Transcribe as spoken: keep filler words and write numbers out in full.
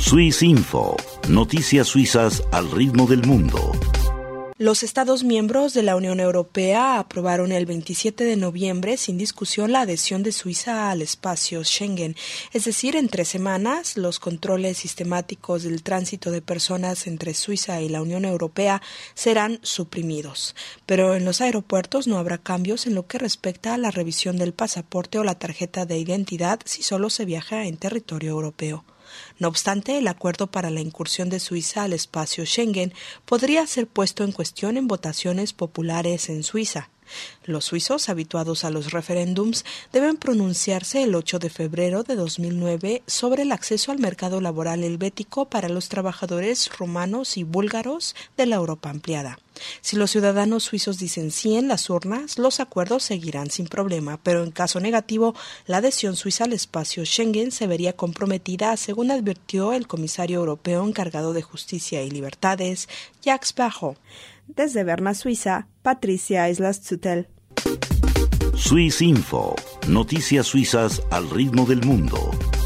Swiss Info, noticias suizas al ritmo del mundo. Los Estados miembros de la Unión Europea aprobaron el veintisiete de noviembre sin discusión la adhesión de Suiza al espacio Schengen, es decir, en tres semanas los controles sistemáticos del tránsito de personas entre Suiza y la Unión Europea serán suprimidos. Pero en los aeropuertos no habrá cambios en lo que respecta a la revisión del pasaporte o la tarjeta de identidad si solo se viaja en territorio europeo. No obstante, el acuerdo para la incursión de Suiza al espacio Schengen podría ser puesto en cuestión en votaciones populares en Suiza. Los suizos, habituados a los referéndums, deben pronunciarse el ocho de febrero de dos mil nueve sobre el acceso al mercado laboral helvético para los trabajadores rumanos y búlgaros de la Europa ampliada. Si los ciudadanos suizos dicen sí en las urnas, los acuerdos seguirán sin problema, pero en caso negativo, la adhesión suiza al espacio Schengen se vería comprometida, según advirtió el comisario europeo encargado de Justicia y Libertades, Jacques Barrot. Desde Berna, Suiza, Patricia Islas-Zutel. Swiss Info, noticias suizas al ritmo del mundo.